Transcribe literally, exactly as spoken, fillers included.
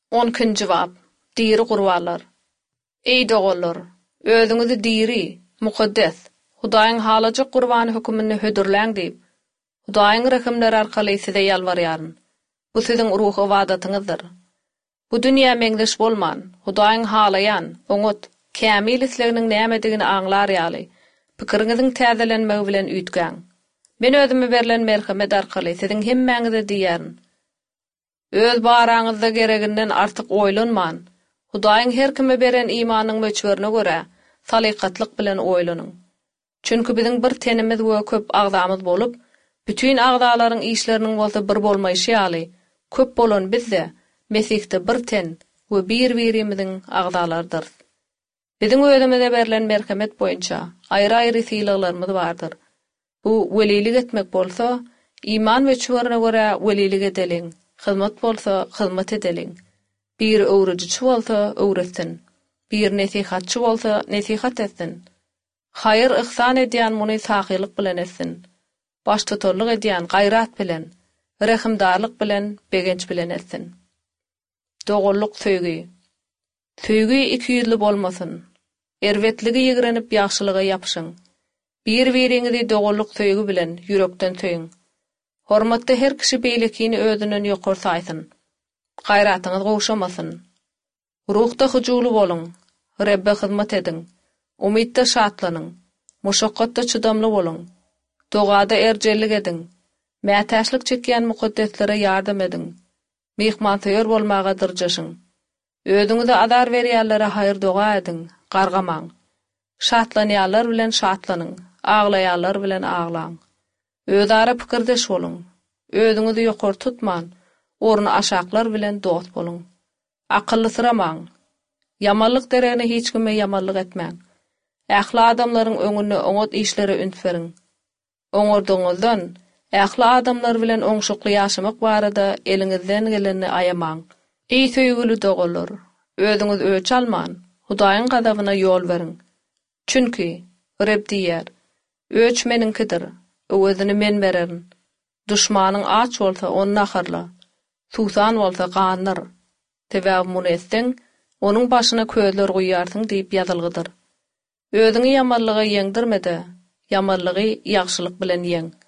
on jawap. Diri gurwalar. Ey dogallar, özüňizi diri, mukaddes, Hudaýyň halajak gurbany hükümini hödürläň diýip, Hudaýyň rekimleri arkaly size ýalbarýaryn. Bu siziň ruhy wadatyňyzdyr. Bu dünýä meňdeş bolman, Hudaýyň halaýan, oňat, kämil isleginiň nämedigini aňlar ýaly, pikiriňiziň täzelenmegi bilen üýtgäň. Men özüme berilen merhamet arkaly siziň hemmäňize diýärin. Öz baraňyzda gereginden artyk oýlanman. Hudaýyň her kime beren imanyň möçberine görä, salykatlyk bilen oýlanyň. Çünki biziň bir tenimiz we köp agdamyz bolup, bütün agdalaryň işleriniň bolsa bir bolmaýşy ýaly, köp bolan bizde, mesikde bir ten we bir-birimiziň agdalardyr. Biziň özümize berilen merhamet boýunça aýry-aýry syýlyklarymyz bardyr. Bu welilik etmek bolsa, iman möçberine görä welilik edeliň, hyzmat bolsa hyzmat edeliň. Bir öwrüjüçi bolsa öwretsin, bir nesihatçy bolsa nesihat etsin. Hayır ihsan edýän muny sahylyk bilen etsin. Baş tutarlyk edýän gaýrat bilen, rehimdarlyk bilen, begenç bilen etsin. Dogullyk söýgi. Söýgi iki ýüzli bolmasyn. Erwetligi ýigrenip ýaxşylyga ýapyşyň. Bir-biriňizi dogullyk söýgi bilen ýürekden söýüň. Hormatda her kişi beýlekini özünden ýokary saýsyn. Gaýratyňyz gowşamasyn. Ruhda hujulu boluň, Rebbe hyzmat ediň. Umidda şatlanyň, muşakkatda çydamly boluň. Dogada erjellik ediň. Mätäşlik çekýän mukaddeslere ýardam ediň. Mehmantyýar bolmaga dyrjaşyň. Özüňize azar berýänlere haýır doga ediň, gargamaň. Şatlanýanlar bilen şatlanyň, aglaýanlar bilen aglaň. Özara pikirdeş boluň. Özüňizi ýokary tutman, orny aşaklar bilen dost boluň. Akylly sıramaň. Yamanlyk deregine hiç kime yamanlyk etmäň. Ähli adamlaryň öňüne oňat işleri üntferiň. Oňordoňuzdan ähli adamlar bilen oňşukly ýaşamak barada eliňizden geleni aýamaň. Ey söýgüli dogallar, özüňiz öç alman, Hudaýyň gazabyna ýol beriň. Çünki Reb diýär, öç meninkidir, özüni men bererin. Duşmanyň aç bolsa onu naharla, susan bolsa ganyr. Tebäb muny etseň, onuň başyna közler goýarsyň diýip ýazylgydyr. Özüňi yamanlyga ýeňdirmede, yamanlygy ýagşylyk bilen ýeň.